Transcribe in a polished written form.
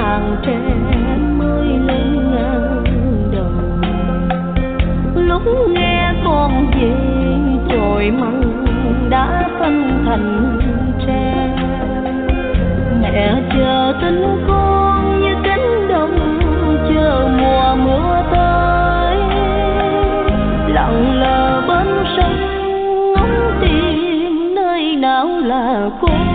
vàng tre mới lên ngang đầu. Lúc nghe con về chồi măng đã phân thành tre, mẹ chờ tin con như cánh đồng chờ mùa mưa tới. Lặng lờ bên sông ngóng tìm nơi nào là cô